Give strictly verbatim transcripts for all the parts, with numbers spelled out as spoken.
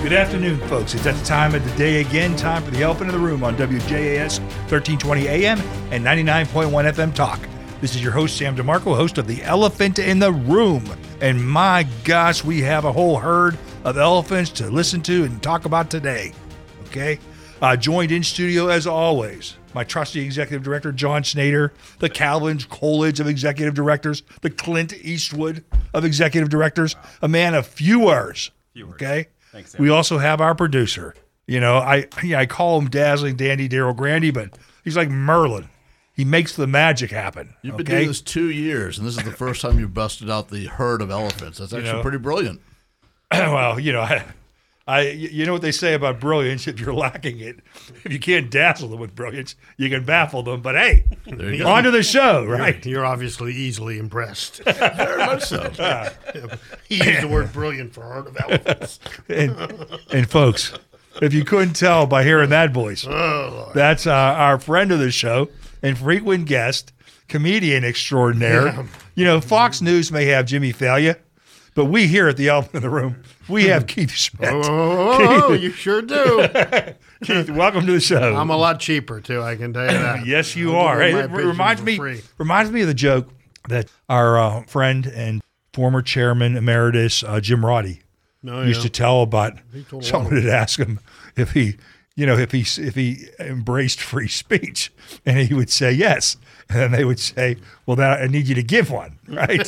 Good afternoon, folks. It's that time of the day again. Time for the Elephant in the Room on W J A S thirteen twenty A M and ninety-nine point one F M Talk. This is your host, Sam DeMarco, host of the Elephant in the Room. And my gosh, we have a whole herd of elephants to listen to and talk about today. Okay? Uh, joined in studio, as always, my trusty executive director, John Snyder, the Calvin Coolidge of executive directors, the Clint Eastwood of executive directors, a man of few words. Few words. Okay? Thanks, Sam. We also have our producer. You know, I yeah, I call him Dazzling Dandy Daryl Grandy, but he's like Merlin. He makes the magic happen. You've okay? been doing this two years, and this is the first time you've busted out the herd of elephants. That's actually you know, pretty brilliant. Well, you know, I, I, you know what they say about brilliance. If you're lacking it, if you can't dazzle them with brilliance, you can baffle them. But hey, on to the show, right? You're, you're obviously easily impressed. Very much so. He used the word brilliant for herd of elephants. and, and folks, if you couldn't tell by hearing that voice, oh, that's uh, our friend of the show and frequent guest, comedian extraordinaire. Yeah. You know, Fox News may have Jimmy Failure, but we here at the Elephant in the Room, we have Keith Schmidt. Oh, Keith. You sure do. Keith, welcome to the show. I'm a lot cheaper, too, I can tell you that. Yes, you I'll are. Hey, it reminds me, free. reminds me of the joke that our uh, friend and former chairman emeritus, uh, Jim Roddy, oh, used yeah. to tell about someone had asked him if he, you know, if he if he embraced free speech, and he would say yes, and then they would say, "Well, then I need you to give one, right?"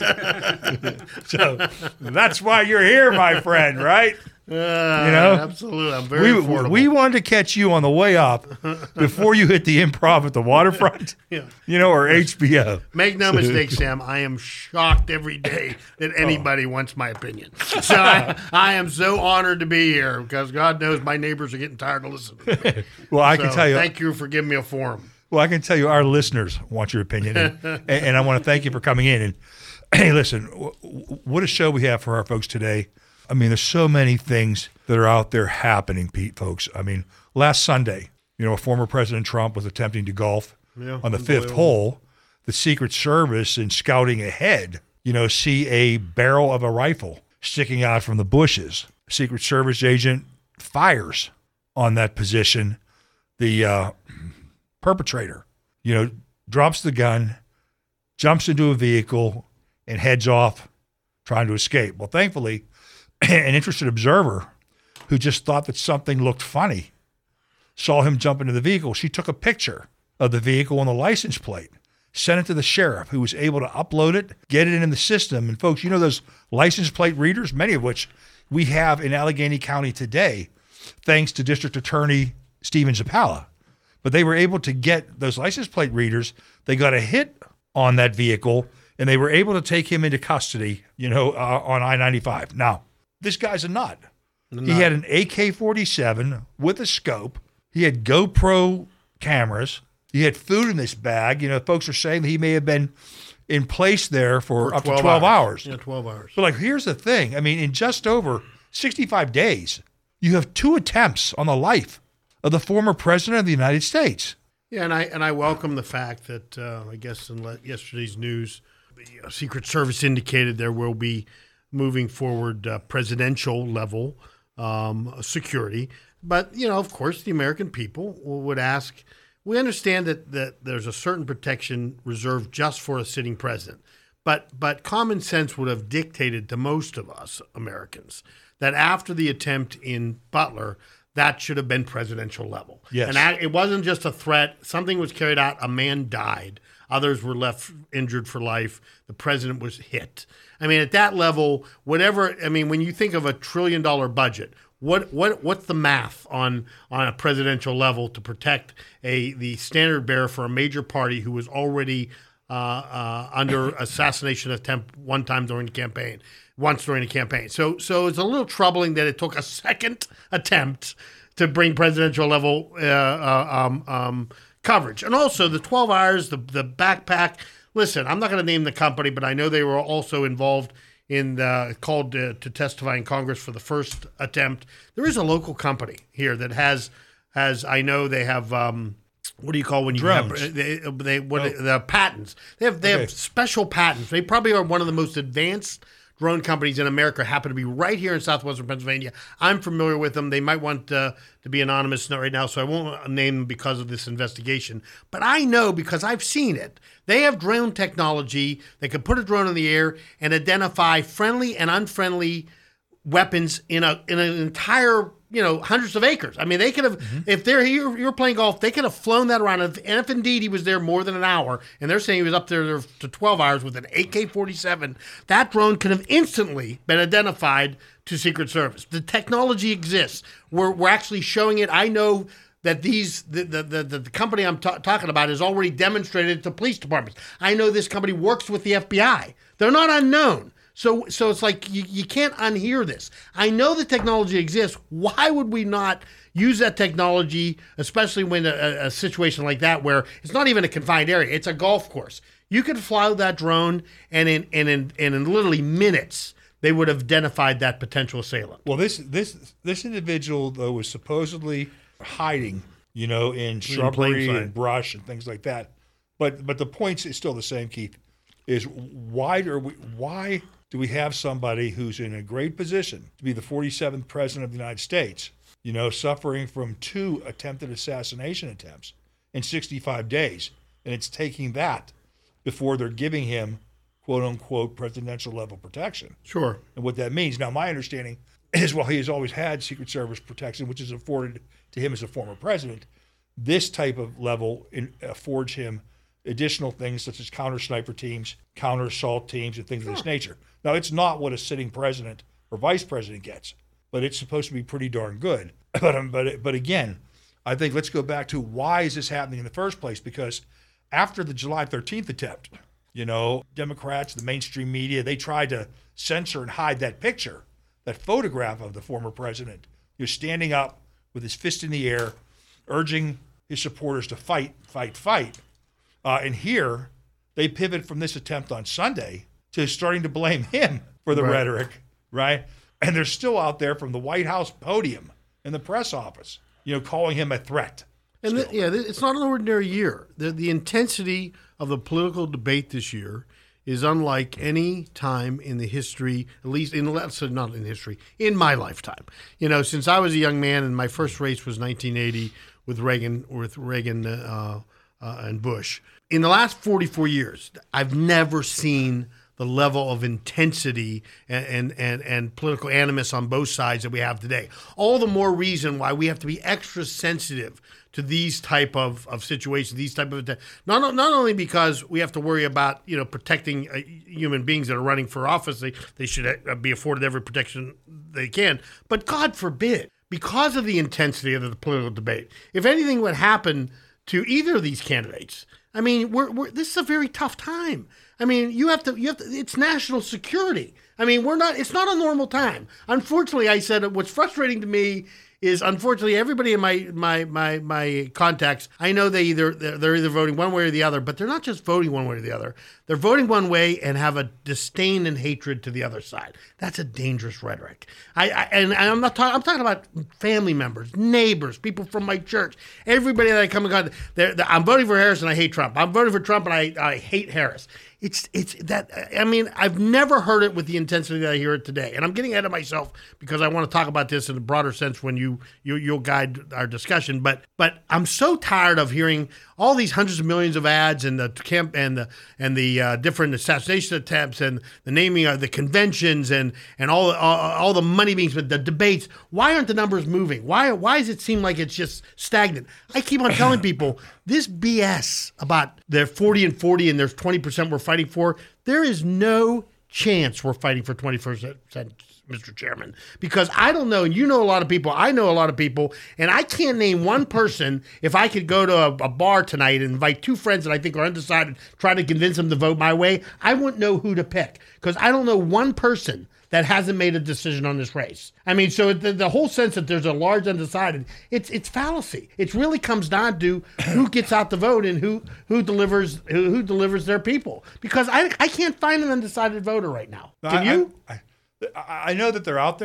So that's why you're here, my friend, right? Uh, you know, absolutely. I'm very we, affordable. We wanted to catch you on the way up before you hit the Improv at the Waterfront, yeah. you know, or H B O. Make no mistake, Sam, I am shocked every day that anybody oh. wants my opinion. So I, I am so honored to be here because God knows my neighbors are getting tired of listening to me. Well, I so can tell you. Thank you for giving me a forum. Well, I can tell you our listeners want your opinion, and, and, and I want to thank you for coming in. And hey, listen, what a show we have for our folks today. I mean, there's so many things that are out there happening, Pete, folks. I mean, last Sunday, you know, former President Trump was attempting to golf yeah, on the fifth hole. The Secret Service, in scouting ahead, you know, see a barrel of a rifle sticking out from the bushes. Secret Service agent fires on that position. The uh, perpetrator, you know, drops the gun, jumps into a vehicle, and heads off trying to escape. Well, thankfully, an interested observer who just thought that something looked funny saw him jump into the vehicle. She took a picture of the vehicle and the license plate, sent it to the sheriff, who was able to upload it, get it in the system. And folks, you know those license plate readers, many of which we have in Allegheny County today, thanks to District Attorney Steven Zappala. But they were able to get those license plate readers. They got a hit on that vehicle, and they were able to take him into custody, you know, uh, on I ninety-five. Now, this guy's a nut. nut. He had an A K forty-seven with a scope. He had GoPro cameras. He had food in this bag. You know, folks are saying that he may have been in place there for, for up to twelve hours. hours. Yeah, twelve hours. But, like, here's the thing. I mean, in just over sixty-five days, you have two attempts on the life of the former president of the United States. Yeah, and I and I welcome the fact that, uh, I guess in le- yesterday's news, the Secret Service indicated there will be moving forward uh, presidential level um, security. But, you know, of course, the American people would ask, we understand that, that there's a certain protection reserved just for a sitting president. But but common sense would have dictated to most of us Americans that after the attempt in Butler, that should have been presidential level. Yes. And that, it wasn't just a threat. Something was carried out. A man died. Others were left injured for life. The president was hit. I mean, at that level, whatever, I mean, when you think of a trillion dollar budget, what what what's the math on on a presidential level to protect a the standard bearer for a major party who was already uh, uh, under assassination attempt one time during the campaign, once during the campaign. So so it's a little troubling that it took a second attempt to bring presidential level uh, uh, um, um, coverage. And also the twelve hours, the the backpack. Listen, I'm not going to name the company, but I know they were also involved in the, called uh, to testify in Congress for the first attempt. There is a local company here that has, has I know they have, um, what do you call when you Drones. have, they, they what oh. the patents. They have they okay. have special patents. They probably are one of the most advanced drone companies in America happen to be right here in southwestern Pennsylvania. I'm familiar with them. They might want uh, to be anonymous right now, so I won't name them because of this investigation. But I know because I've seen it. They have drone technology. They can put a drone in the air and identify friendly and unfriendly weapons in a in an entire, you know, hundreds of acres. I mean, they could have, mm-hmm. if they're here, you're playing golf, they could have flown that around. And if, and if indeed he was there more than an hour, and they're saying he was up there to twelve hours with an A K forty-seven, that drone could have instantly been identified to Secret Service. The technology exists. We're we're actually showing it. I know that these the the the, the company I'm ta- talking about has already demonstrated it to police departments. I know this company works with the F B I. They're not unknown. So so it's like you, you can't unhear this. I know the technology exists. Why would we not use that technology, especially when a, a situation like that where it's not even a confined area, it's a golf course. You could fly that drone and in and in and in literally minutes they would have identified that potential assailant. Well, this this this individual though was supposedly hiding, you know, in shrubbery and brush and things like that. But but the point is still the same, Keith, is why are we why do we have somebody who's in a great position to be the forty-seventh president of the United States, you know, suffering from two attempted assassination attempts in sixty-five days, and it's taking that before they're giving him quote unquote presidential level protection. Sure. And what that means, now my understanding is while he has always had Secret Service protection, which is afforded to him as a former president, this type of level in, affords him additional things such as counter sniper teams, counter assault teams, and things sure. of this nature. Now, it's not what a sitting president or vice president gets, but it's supposed to be pretty darn good. But um, but but again, I think let's go back to why is this happening in the first place? Because after the July thirteenth attempt, you know, Democrats, the mainstream media, they tried to censor and hide that picture, that photograph of the former president, you know, standing up with his fist in the air, urging his supporters to fight, fight, fight. Uh, and here, they pivot from this attempt on Sunday to starting to blame him for the right. rhetoric, right? And they're still out there from the White House podium and the press office, you know, calling him a threat. And the, yeah, it's not an ordinary year. The, the intensity of the political debate this year is unlike any time in the history, at least in let's say not in history, in my lifetime. You know, since I was a young man, and my first race was nineteen eighty with Reagan, with Reagan uh, uh, and Bush. In the last forty-four years, I've never seen the level of intensity and, and, and, and political animus on both sides that we have today. All the more reason why we have to be extra sensitive to these type of, of situations, these type of not not only because we have to worry about, you know, protecting uh, human beings that are running for office, they they should be afforded every protection they can, but God forbid, because of the intensity of the political debate, if anything would happen to either of these candidates, I mean, we're, we're this is a very tough time. I mean, you have to, you have to, it's national security. I mean, we're not, it's not a normal time. Unfortunately, I said what's frustrating to me is unfortunately everybody in my my my my contacts, I know they either they're either voting one way or the other, but they're not just voting one way or the other. They're voting one way and have a disdain and hatred to the other side. That's a dangerous rhetoric. I, I and I'm not talking. I'm talking about family members, neighbors, people from my church, everybody that I come in contact. They're, they're, I'm voting for Harris and I hate Trump. I'm voting for Trump and I I hate Harris. It's it's that I mean I've never heard it with the intensity that I hear it today, and I'm getting ahead of myself because I want to talk about this in a broader sense when you you you'll guide our discussion. But but I'm so tired of hearing all these hundreds of millions of ads and the camp and the and the uh, different assassination attempts and the naming of the conventions and and all all, all the money being spent, the debates. Why aren't the numbers moving? Why why does it seem like it's just stagnant? I keep on telling people this B S about they're forty and forty and there's twenty percent we're fighting for. There is no chance we're fighting for twenty-first percent, Mister Chairman, because I don't know, and you know a lot of people, I know a lot of people, and I can't name one person. If I could go to a, a bar tonight and invite two friends that I think are undecided, try to convince them to vote my way, I wouldn't know who to pick because I don't know one person that hasn't made a decision on this race. I mean, so the, the whole sense that there's a large undecided, it's it's fallacy. It really comes down to who gets out the vote and who who delivers who, who delivers their people. Because I I can't find an undecided voter right now. Can I, you? I, I, I know that they're out there.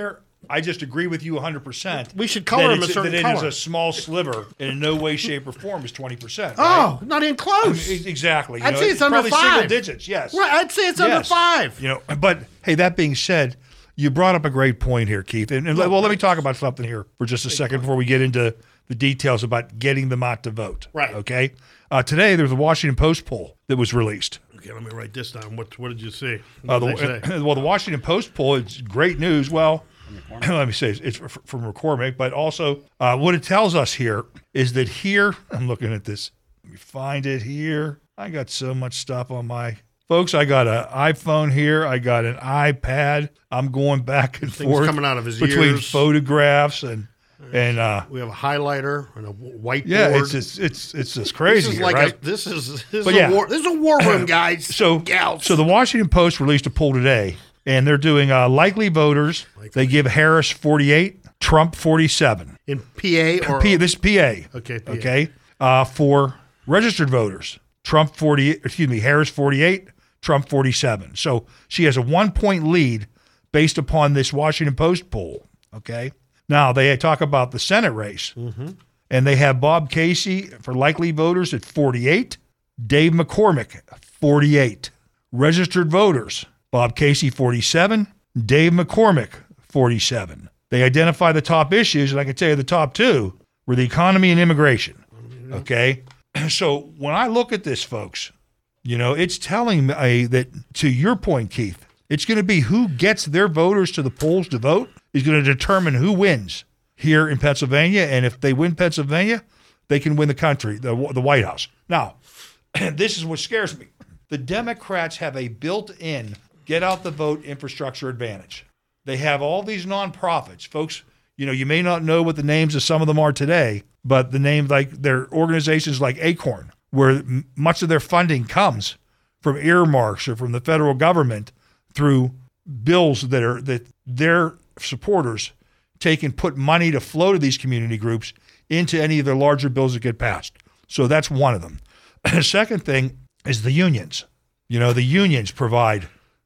I just agree with you one hundred percent. We should color that them a it's- certain that it color. is a small sliver, and in no way, shape, or form is twenty percent. Oh, not even close. Right? Exactly. You I'd know, say it's under probably five. single digits, yes. Right, I'd say it's under Yes. five. You know, but hey, that being said, you brought up a great point here, Keith. And, and well, let me talk about something here for just a second before we get into the details about getting them out to vote. Right. Okay. Uh, today, there's a Washington Post poll that was released. Okay, let me write this down. What What did you see? Uh, What did they say? the, well, the Washington Post poll, it's great news. Well, let me say, it's f- from McCormick, but also uh, what it tells us here is that here, I'm looking at this. Let me find it here. I got so much stuff on my folks. I got an iPhone here. I got an iPad. I'm going back and Things forth coming out of his between ears. photographs and and uh, We have a highlighter and a whiteboard. yeah, it's just it's it's just this crazy, is here, like right? a, this is this is But a yeah. war this is a war room, guys. So, gals. so the Washington Post released a poll today, and they're doing uh, likely voters. They give Harris forty-eight, Trump forty-seven. in P A or P, this is P A. Okay, P A. Okay. Uh, for registered voters, Trump forty. Excuse me, Harris forty-eight, Trump forty-seven. So she has a one-point lead based upon this Washington Post poll. Okay. Now they talk about the Senate race, Mm-hmm. and they have Bob Casey for likely voters at forty-eight, Dave McCormick forty-eight, registered voters Bob Casey forty-seven, Dave McCormick forty-seven. They identify the top issues, and I can tell you the top two were the economy and immigration. Okay, so when I look at this, folks, you know, it's telling me that, to your point, Keith, it's going to be who gets their voters to the polls to vote is going to determine who wins here in Pennsylvania. And if they win Pennsylvania, they can win the country, the, the White House. Now, this is what scares me. The Democrats have a built-in get-out-the-vote infrastructure advantage. They have all these nonprofits. Folks, you know, you may not know what the names of some of them are today, but the names, like their organizations like Acorn, where m- much of their funding comes from earmarks or from the federal government through bills that are that their supporters take and put money to flow to these community groups into any of their larger bills that get passed. So that's one of them. The second thing is the unions. You know, the unions provide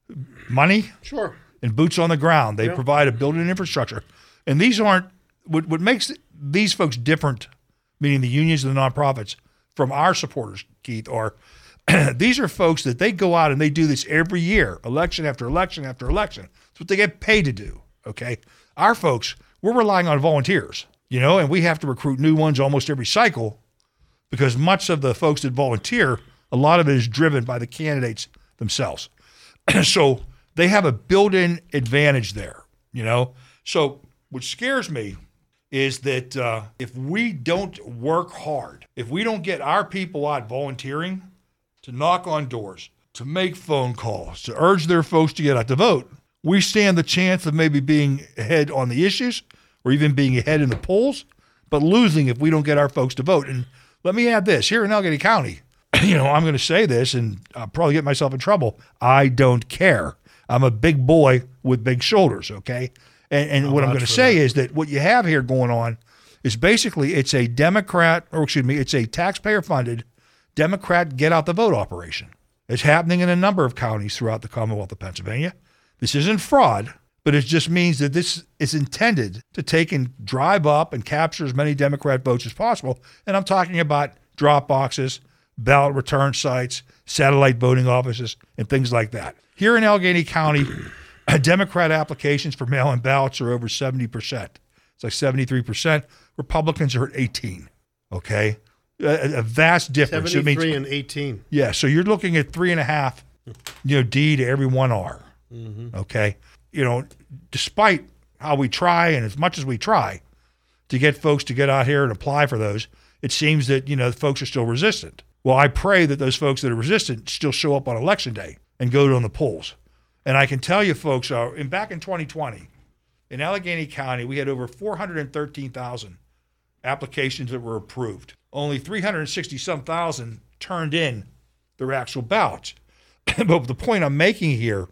money Sure. and boots on the ground. They Yeah. provide a building infrastructure. And these aren't, what, what makes these folks different, meaning the unions and the nonprofits, from our supporters, Keith, are these are folks that they go out and they do this every year, election after election after election. It's what they get paid to do, okay? Our folks, we're relying on volunteers, you know, and we have to recruit new ones almost every cycle because much of the folks that volunteer, a lot of it is driven by the candidates themselves. So they have a built-in advantage there, you know? So what scares me is that uh, if we don't work hard, if we don't get our people out volunteering to knock on doors, to make phone calls, to urge their folks to get out to vote, we stand the chance of maybe being ahead on the issues or even being ahead in the polls, but losing if we don't get our folks to vote. And let me add this, here in Allegheny County, you know, I'm going to say this and I'll probably get myself in trouble. I don't care. I'm a big boy with big shoulders, okay? And, and what I'm going to say is that what you have here going on is basically it's a Democrat, or excuse me, it's a taxpayer-funded Democrat get-out-the-vote operation. It's happening in a number of counties throughout the Commonwealth of Pennsylvania. This isn't fraud, but it just means that this is intended to take and drive up and capture as many Democrat votes as possible. And I'm talking about drop boxes, ballot return sites, satellite voting offices, and things like that. Here in Allegheny County, Democrat applications for mail-in ballots are over seventy percent. It's like seventy-three percent. Republicans are at eighteen, okay? A, a vast difference. It means- seventy-three and eighteen. yeah, so you're looking at three and a half, you know, D to every one R. Mm-hmm. Okay, you know, despite how we try and as much as we try to get folks to get out here and apply for those, it seems that you know folks are still resistant. Well, I pray that those folks that are resistant still show up on election day and go on the polls. And I can tell you, folks, uh, in back in twenty twenty, in Allegheny County, we had over four hundred thirteen thousand applications that were approved. Only three hundred sixty some thousand turned in their actual ballots. But the point I'm making here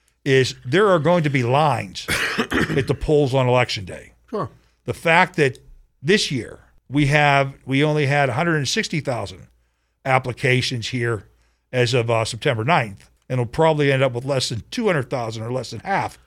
is there are going to be lines at the polls on election day. Sure. The fact that this year we have we only had one hundred sixty thousand applications here as of uh, September ninth, and it'll probably end up with less than two hundred thousand or less than half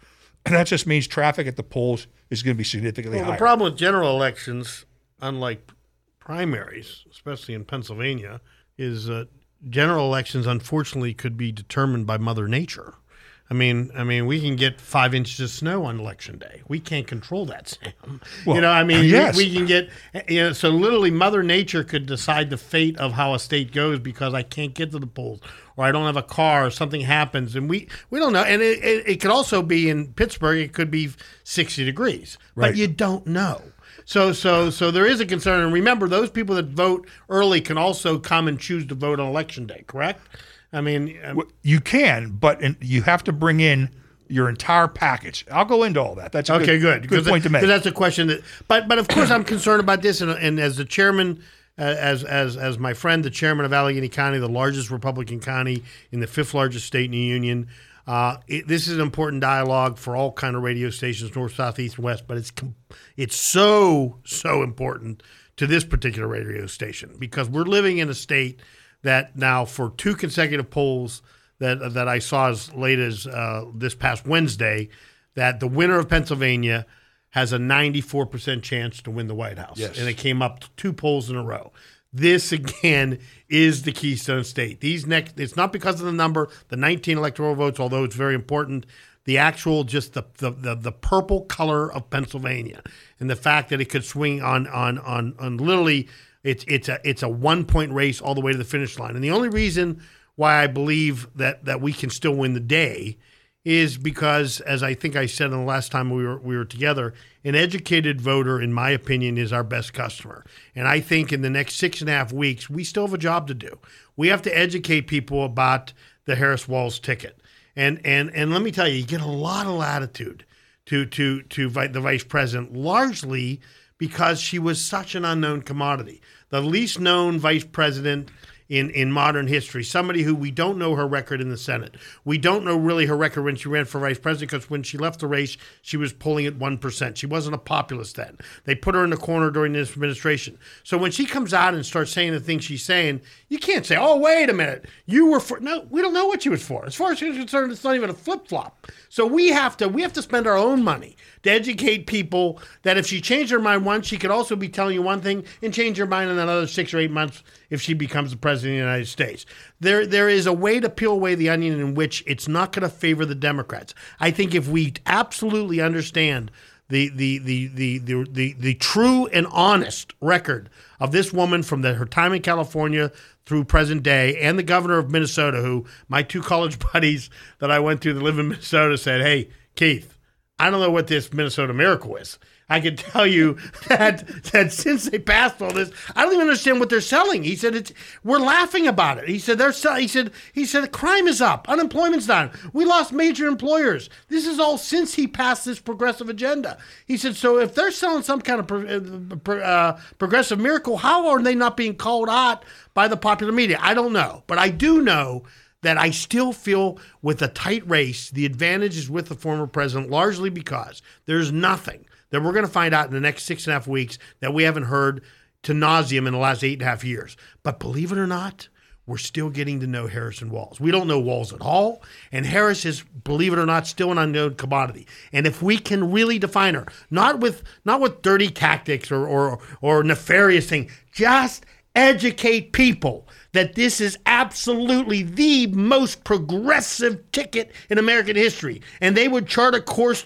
that just means traffic at the polls is going to be significantly Well, higher. the problem with general elections, unlike primaries, especially in Pennsylvania, is uh, general elections, unfortunately, could be determined by Mother Nature. I mean, I mean, we can get five inches of snow on election day. We can't control that, Sam. Well, you know, I mean, yes. we, we can get, you know, so literally Mother Nature could decide the fate of how a state goes because I can't get to the polls or I don't have a car or something happens. And we, we don't know. And it, it, it could also be in Pittsburgh, it could be sixty degrees, Right. but you don't know. So, so, so there is a concern. And remember, those people that vote early can also come and choose to vote on election day, correct? I mean, um, Well, you can, but in, you have to bring in your entire package. I'll go into all that. That's a okay, good, good. good point to make. Because that's a question that, but but of course I'm concerned about this, and, and as the chairman, uh, as as as my friend, the chairman of Allegheny County, the largest Republican county in the fifth largest state in the union, uh, it, this is an important dialogue for all kind of radio stations, north, south, east, and west. But it's com- it's so so important to this particular radio station because we're living in a state that now for two consecutive polls that that I saw as late as uh, this past Wednesday, that the winner of Pennsylvania has a ninety-four percent chance to win the White House. Yes. And it came up to two polls in a row. This, again, is the Keystone State. These next, it's not because of the number, the nineteen electoral votes, although it's very important, the actual, just the the, the, the purple color of Pennsylvania and the fact that it could swing on on on, on literally – It's it's a it's a one point race all the way to the finish line, and the only reason why I believe that, that we can still win the day is because, as I think I said in the last time we were we were together, an educated voter, in my opinion, is our best customer. And I think in the next six and a half weeks, we still have a job to do. We have to educate people about the Harris-Walz ticket, and and and let me tell you, you get a lot of latitude to to to the vice president, largely because she was such an unknown commodity. The least known vice president in, in modern history, somebody who we don't know her record in the Senate. We don't know really her record when she ran for vice president because when she left the race, she was polling at one percent. She wasn't a populist then. They put her in the corner during this administration. So when she comes out and starts saying the things she's saying, you can't say, oh, wait a minute, you were for, no, we don't know what she was for. As far as she's concerned, it's not even a flip-flop. So we have to, we have to spend our own money to educate people that if she changed her mind once, she could also be telling you one thing and change her mind in another six or eight months if she becomes the president of the United States. There, there is a way to peel away the onion in which it's not going to favor the Democrats. I think if we absolutely understand the the the the the the, the true and honest record of this woman from the, her time in California through present day, and the governor of Minnesota, who my two college buddies that I went to that live in Minnesota said, hey, Keith, I don't know what this Minnesota miracle is. I can tell you that that since they passed all this, I don't even understand what they're selling. He said it's we're laughing about it. He said they're sell, he said he said crime is up, unemployment's down. We lost major employers. This is all since he passed this progressive agenda. He said so if they're selling some kind of pro, pro, uh, progressive miracle, how are they not being called out by the popular media? I don't know, but I do know that I still feel with a tight race, the advantage is with the former president, largely because there's nothing that we're going to find out in the next six and a half weeks that we haven't heard to nauseum in the last eight and a half years. But believe it or not, we're still getting to know Harrison Walz. We don't know Walz at all, and Harris is, believe it or not, still an unknown commodity. And if we can really define her, not with not with dirty tactics or or, or nefarious things, just educate people that this is absolutely the most progressive ticket in American history. And they would chart a course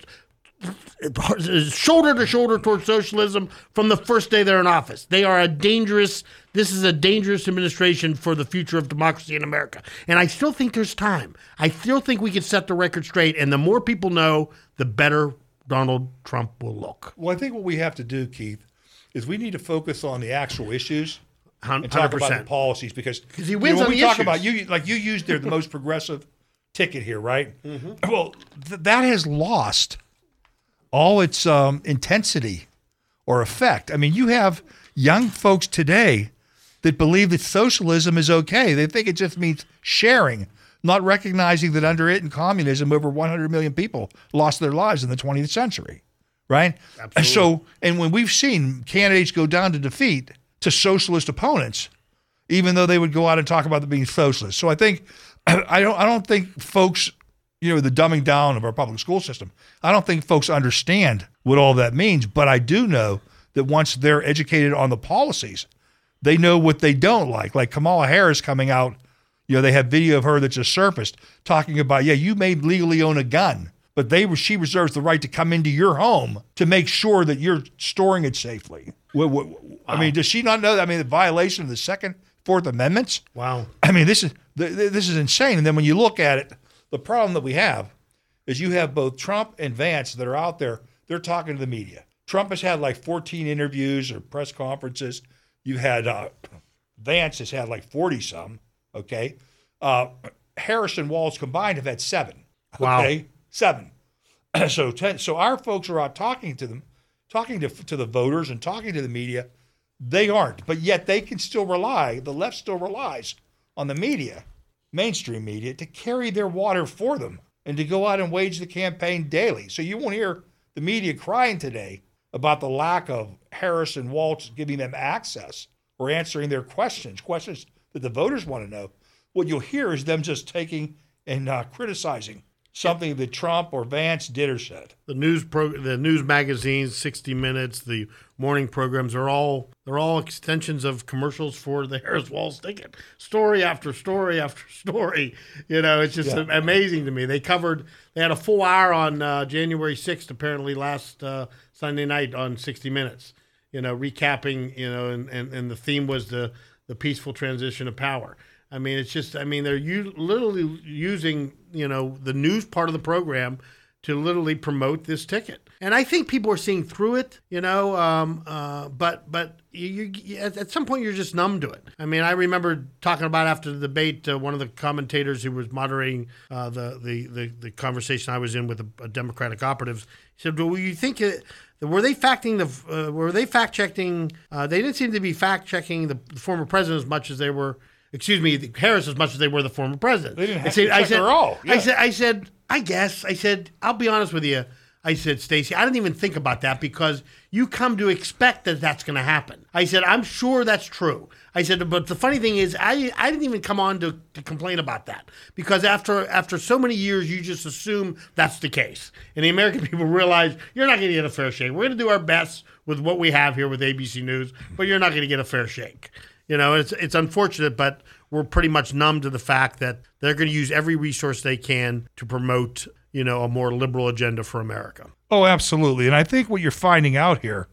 shoulder to shoulder towards socialism from the first day they're in office. They are a dangerous, this is a dangerous administration for the future of democracy in America. And I still think there's time. I still think we can set the record straight. And the more people know, the better Donald Trump will look. Well, I think what we have to do, Keith, is we need to focus on the actual issues and talk one hundred percent. about the policies because he you wins know, when on we the talk issues. about you, like you used there the most progressive ticket here, right? Mm-hmm. Well, th- that has lost all its um, intensity or effect. I mean, you have young folks today that believe that socialism is okay. They think it just means sharing, not recognizing that under it in communism, over one hundred million people lost their lives in the twentieth century, right? Absolutely. So, and when we've seen candidates go down to defeat to socialist opponents, even though they would go out and talk about them being socialist. So I think I don't I don't think folks you know, the dumbing down of our public school system. I don't think folks understand what all that means, but I do know that once they're educated on the policies, they know what they don't like. Like Kamala Harris coming out, you know, they have video of her that just surfaced talking about, yeah, you may legally own a gun, but they she reserves the right to come into your home to make sure that you're storing it safely. What, what, wow. I mean, does she not know that? I mean, the violation of the Second, Fourth Amendments? Wow. I mean, this is this is insane. And then when you look at it, the problem that we have is you have both Trump and Vance that are out there. They're talking to the media. Trump has had like fourteen interviews or press conferences. You had uh, Vance has had like forty some. Okay, uh, Harris and Walz combined have had seven. Wow. Okay, seven. so ten, so our folks are out talking to them, talking to to the voters and talking to the media. They aren't, but yet they can still rely. The left still relies on the media, mainstream media, to carry their water for them and to go out and wage the campaign daily. So you won't hear the media crying today about the lack of Harris and Walz giving them access or answering their questions, questions that the voters want to know. What you'll hear is them just taking and uh, criticizing something that Trump or Vance did or said. The news pro, the news magazines, sixty minutes, the morning programs are all they're all extensions of commercials for the Harris Walz ticket. Story after story after story. You know, it's just yeah. amazing to me. They covered. They had a full hour on uh, January sixth, apparently last uh, Sunday night on sixty minutes. You know, recapping. You know, and, and, and the theme was the the peaceful transition of power. I mean, it's just, I mean, they're u- literally using, you know, the news part of the program to literally promote this ticket. And I think people are seeing through it, you know, um, uh, but but you, you, at some point you're just numb to it. I mean, I remember talking about after the debate, uh, one of the commentators who was moderating uh, the, the, the, the conversation I was in with a, a Democratic operatives, he said, well, you think it, Were they facting the? Uh, were they fact checking? Uh, they didn't seem to be fact checking the, the former president as much as they were. Excuse me, Harris as much as they were the former president. They didn't have I said, to check I said, her all. Yeah. I said, I said, I guess. I said, I'll be honest with you. I said, Stacey, I didn't even think about that because you come to expect that that's going to happen. I said, I'm sure that's true. I said, but the funny thing is, I, I didn't even come on to, to complain about that because after after so many years, you just assume that's the case. And the American people realize you're not going to get a fair shake. We're going to do our best with what we have here with A B C News, but you're not going to get a fair shake. You know, it's it's unfortunate, but we're pretty much numb to the fact that they're going to use every resource they can to promote, you know, a more liberal agenda for America. Oh, absolutely. And I think what you're finding out here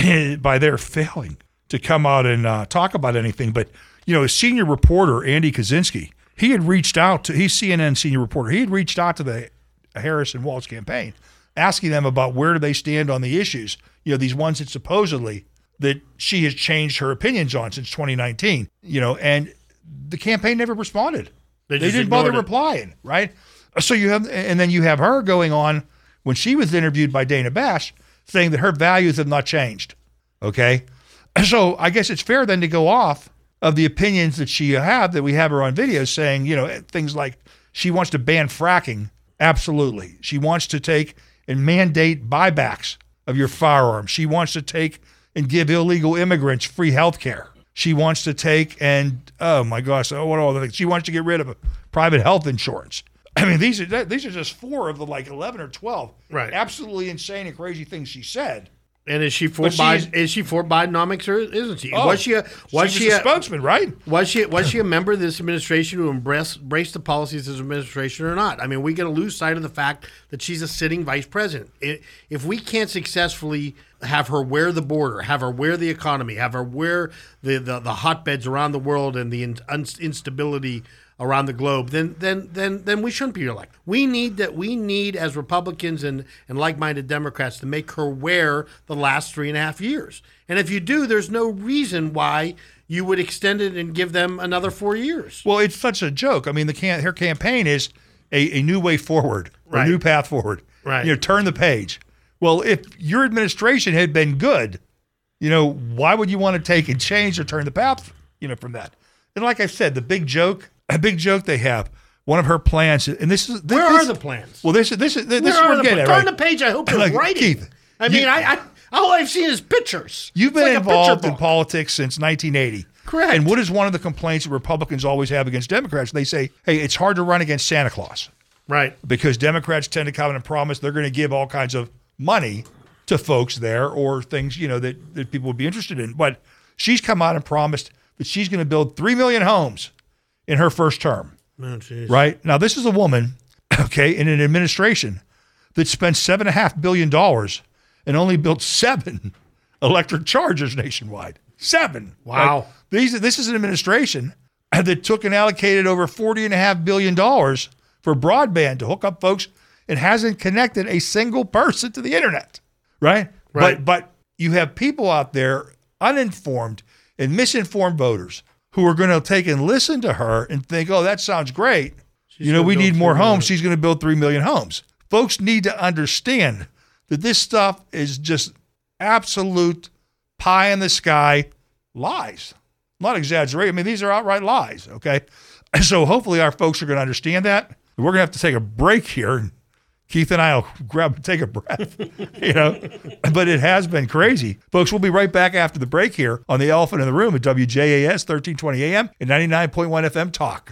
by their failing to come out and uh, talk about anything, but, you know, a senior reporter, Andy Kaczynski, he had reached out to, he's C N N senior reporter, he had reached out to the Harris and Walz campaign, asking them about where do they stand on the issues, you know, these ones that supposedly that she has changed her opinions on since twenty nineteen, you know, and the campaign never responded. They, they didn't bother it. replying, right? So you have, and then you have her going on when she was interviewed by Dana Bash saying that her values have not changed, okay? So I guess it's fair then to go off of the opinions that she had, that we have her on video saying, you know, things like she wants to ban fracking. Absolutely. She wants to take and mandate buybacks of your firearms. She wants to take and give illegal immigrants free health care. She wants to take and, oh my gosh, oh, what all the things. She wants to get rid of private health insurance. I mean, these are these are just four of the like eleven or twelve right. absolutely insane and crazy things she said. And is she for Biden? Is she for Bidenomics or isn't she? Oh, was she a was she, she a, a spokesman, right? Was she was she a member of this administration who embraced embraced the policies of this administration or not? I mean, we got to lose sight of the fact that she's a sitting vice president. It, if we can't successfully have her wear the border, have her wear the economy, have her wear the the, the hotbeds around the world and the in, un, instability around the globe, then then then then we shouldn't be elected. We need that. We need as Republicans and, and like-minded Democrats to make her wear the last three and a half years. And if you do, there's no reason why you would extend it and give them another four years. Well, it's such a joke. I mean, the can, her campaign is a, a new way forward, right. a new path forward. Right. You know, turn the page. Well, if your administration had been good, you know, why would you want to take and change or turn the path, you know, from that? And like I said, the big joke. A big joke they have. One of her plans, and this is this, where this, are the plans? Well, this is this is this where is what we're getting at, Turn right? the page. I hope you're like, writing. Keith, I mean, you, I, I all I've seen is pictures. You've it's been like involved in politics since nineteen eighty. Correct. And what is one of the complaints that Republicans always have against Democrats? They say, "Hey, it's hard to run against Santa Claus." Right. Because Democrats tend to come in and promise they're going to give all kinds of money to folks there or things, you know, that, that people would be interested in. But she's come out and promised that she's going to build three million homes in her first term. Oh, geez. Right? Now, this is a woman, okay, in an administration that spent seven point five billion dollars and only built seven electric chargers nationwide. Seven. Wow. Right? These, this is an administration that took and allocated over forty point five billion dollars for broadband to hook up folks and hasn't connected a single person to the internet. Right? Right. But, but you have people out there, uninformed and misinformed voters, who are going to take and listen to her and think, oh, that sounds great. She's you know, gonna we build need more three million. homes. She's going to build three million homes. Folks need to understand that this stuff is just absolute pie in the sky lies. Not exaggerating. I mean, these are outright lies, okay? So hopefully our folks are going to understand that. We're going to have to take a break here. Keith and I will grab, take a breath, you know, but it has been crazy. Folks, we'll be right back after the break here on The Elephant in the Room at W J A S thirteen twenty A M and ninety-nine point one F M Talk.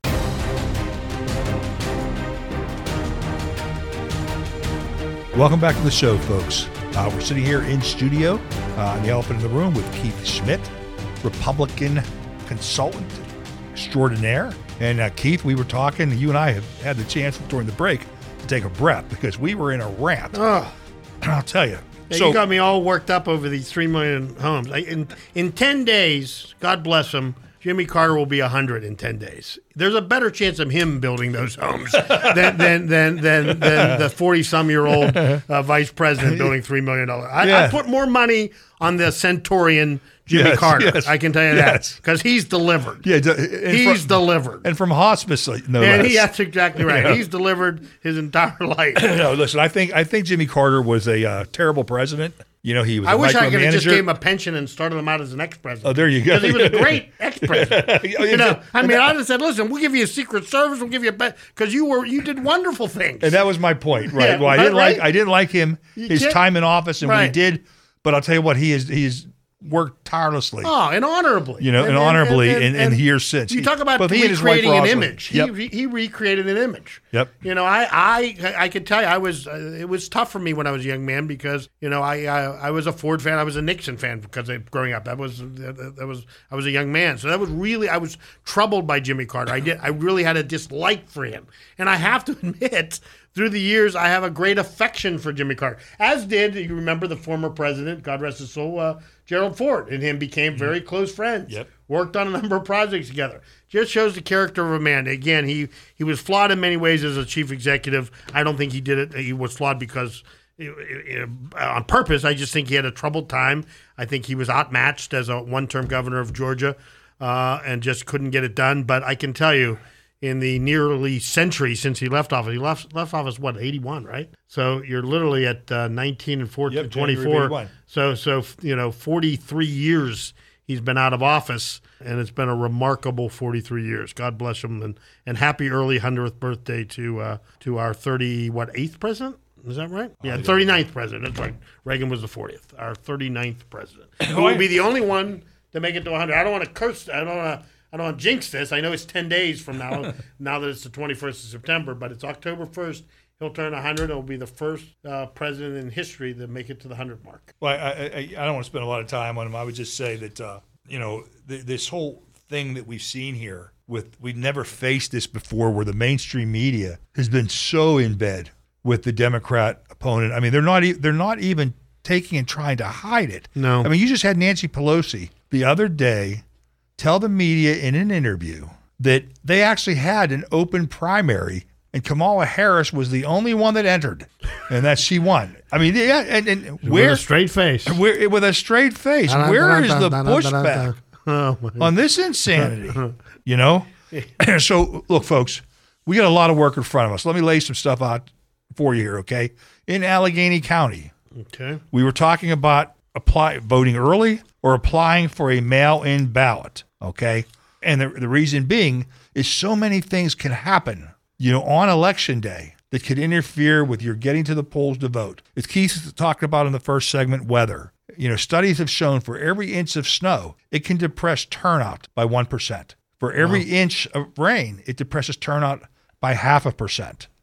Welcome back to the show, folks. Uh, we're sitting here in studio uh, in The Elephant in the Room with Keith Schmidt, Republican consultant extraordinaire. And uh, Keith, we were talking, you and I have had the chance during the break to take a breath because we were in a rant. Oh. And I'll tell you. Yeah, so, you got me all worked up over these three million homes. I, in in ten days, God bless him, Jimmy Carter will be a hundred in ten days. There's a better chance of him building those homes than than than than, than the forty some year old uh, vice president building three million dollars. I, Yeah. I put more money on the Centaurian Jimmy Yes, Carter. yes, I can tell you yes. that because he's delivered. yeah, d- and he's from, delivered. and from hospice, no And less. he, that's exactly right. Yeah. He's delivered his entire life. No, listen, I think I think Jimmy Carter was a uh, terrible president. You know, he was I a wish I could have just micromanager. gave him a pension and started him out as an ex-president. Oh, there you go. Because he was a great ex-president. You know, I mean, I just said, listen, we'll give you a Secret Service, we'll give you a because you were you did wonderful things. And that was my point, right? Yeah, well, I didn't right? like I didn't like him, his can't- time in office and what he Right. did, but I'll tell you what, he is he's worked tirelessly. Oh, and honorably. You know, and, honorably in, in years since. You talk about Both he and his wife recreating were an awesome. image. He, Yep. re, he recreated an image. Yep. You know, I I I can tell you, I was uh, it was tough for me when I was a young man because you know I I, I was a Ford fan, I was a Nixon fan because I, growing up. That was that, that was I was a young man, so that was really I was troubled by Jimmy Carter. I did I really had a dislike for him, and I have to admit. Through the years, I have a great affection for Jimmy Carter, as did, you remember, the former president, God rest his soul, uh, Gerald Ford, and him became very close friends. Yep. Worked on a number of projects together. Just shows the character of a man. Again, he, he was flawed in many ways as a chief executive. I don't think he did it. He was flawed because you know, on purpose. I just think he had a troubled time. I think he was outmatched as a one-term governor of Georgia uh, and just couldn't get it done. But I can tell you, in the nearly century since he left office. He left left office, what, eighty-one, right? So you're literally at uh, nineteen and fourteen, Yep, January twenty-four. eighty-one. So, so you know, forty-three years he's been out of office, and it's been a remarkable forty-three years. God bless him, and, and happy early hundredth birthday to uh, to our thirty, what, eighth president? Is that right? Yeah, thirty-ninth president. That's right. Reagan was the fortieth. Our thirty-ninth president. Who will be the only one to make it to one hundred. I don't want to curse. I don't want to. I don't want to jinx this. I know it's ten days from now, now that it's the twenty-first of September, but it's October first. He'll turn one hundred. It'll be the first uh, president in history to make it to the one hundred mark. Well, I, I, I don't want to spend a lot of time on him. I would just say that, uh, you know, th- this whole thing that we've seen here with, we've never faced this before where the mainstream media has been so in bed with the Democrat opponent. I mean, they're not, e- they're not even taking and trying to hide it. No. I mean, you just had Nancy Pelosi the other day tell the media in an interview that they actually had an open primary and Kamala Harris was the only one that entered and that she won. I mean, yeah, and, and where, With a straight face. where, with a straight face, where is the pushback Oh, my. on this insanity? You know? So, look, folks, we got a lot of work in front of us. Let me lay some stuff out for you here, okay? In Allegheny County, Okay. we were talking about apply voting early or applying for a mail-in ballot, okay? And the, the reason being is so many things can happen, you know, on election day that could interfere with your getting to the polls to vote. As Keith talked about in the first segment, weather. You know, studies have shown for every inch of snow, it can depress turnout by one percent. For every wow. inch of rain, it depresses turnout by half a percent.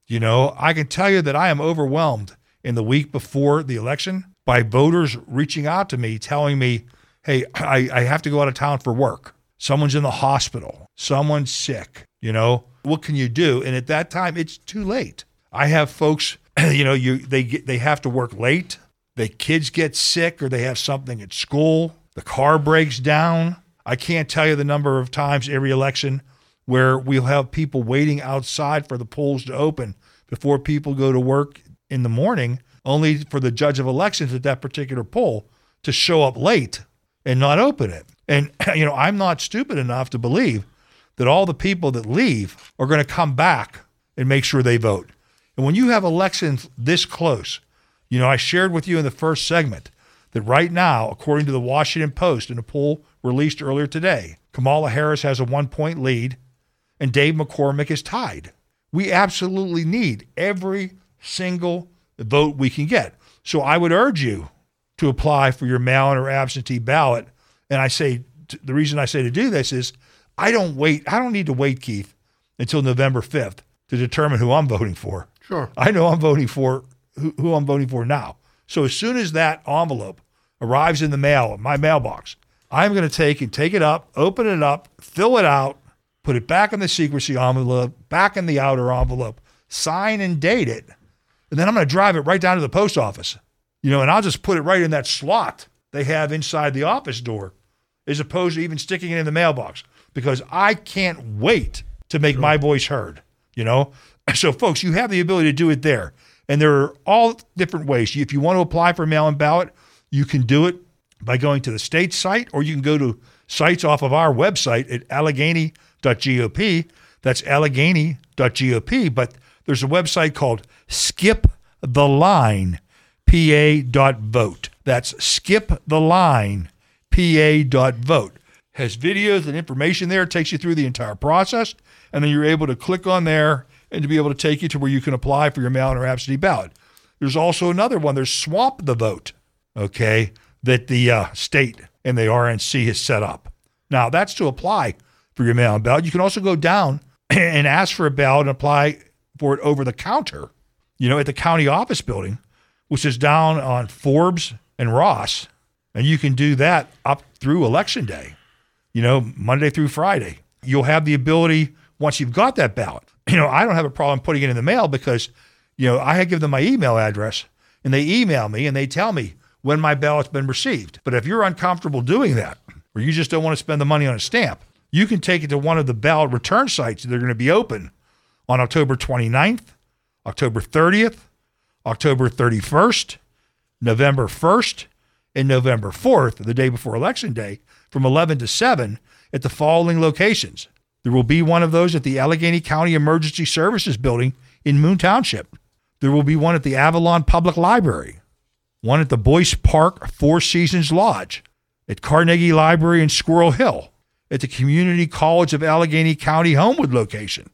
You know, I can tell you that I am overwhelmed in the week before the election by voters reaching out to me, telling me, hey, I, I have to go out of town for work. Someone's in the hospital. Someone's sick. You know, what can you do? And at that time, it's too late. I have folks, you know, you they get, they have to work late. The kids get sick or they have something at school. The car breaks down. I can't tell you the number of times every election where we'll have people waiting outside for the polls to open before people go to work in the morning, only for the judge of elections at that particular poll to show up late and not open it. And, you know, I'm not stupid enough to believe that all the people that leave are going to come back and make sure they vote. And when you have elections this close, you know, I shared with you in the first segment that right now, according to the Washington Post in a poll released earlier today, Kamala Harris has a one-point lead and Dave McCormick is tied. We absolutely need every single vote we can get. So I would urge you to apply for your mail-in or absentee ballot. And I say, the reason I say to do this is I don't wait. I don't need to wait, Keith, until November fifth to determine who I'm voting for. Sure. I know I'm voting for who, who I'm voting for now. So as soon as that envelope arrives in the mail, my mailbox, I'm going to take and take it up, open it up, fill it out, put it back in the secrecy envelope, back in the outer envelope, sign and date it, and then I'm going to drive it right down to the post office. You know, and I'll just put it right in that slot they have inside the office door, as opposed to even sticking it in the mailbox, because I can't wait to make my voice heard, you know? So, folks, you have the ability to do it there. And there are all different ways. If you want to apply for a mail-in ballot, you can do it by going to the state site, or you can go to sites off of our website at allegheny dot gop. That's allegheny dot gop. But there's a website called skip the line p a dot vote. That's skip the line p a dot vote. Has videos and information there. It takes you through the entire process. And then you're able to click on there and to be able to take you to where you can apply for your mail-in or absentee ballot. There's also another one. There's Swamp the Vote, okay, that the uh, state and the R N C has set up. Now, that's to apply for your mail-in ballot. You can also go down and ask for a ballot and apply for it over the counter, you know, at the county office building, which is down on Forbes and Ross. And you can do that up through Election Day, you know, Monday through Friday. You'll have the ability, once you've got that ballot, you know, I don't have a problem putting it in the mail because, you know, I give them my email address and they email me and they tell me when my ballot's been received. But if you're uncomfortable doing that, or you just don't want to spend the money on a stamp, you can take it to one of the ballot return sites that are going to be open on October twenty-ninth, October thirtieth, October thirty-first, November first, and November fourth, the day before Election Day, from eleven to seven at the following locations. There will be one of those at the Allegheny County Emergency Services Building in Moon Township. There will be one at the Avalon Public Library, one at the Boyce Park Four Seasons Lodge, at Carnegie Library in Squirrel Hill, at the Community College of Allegheny County Homewood location,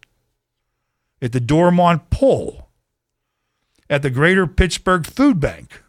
at the Dormont Pole, at the Greater Pittsburgh Food Bank,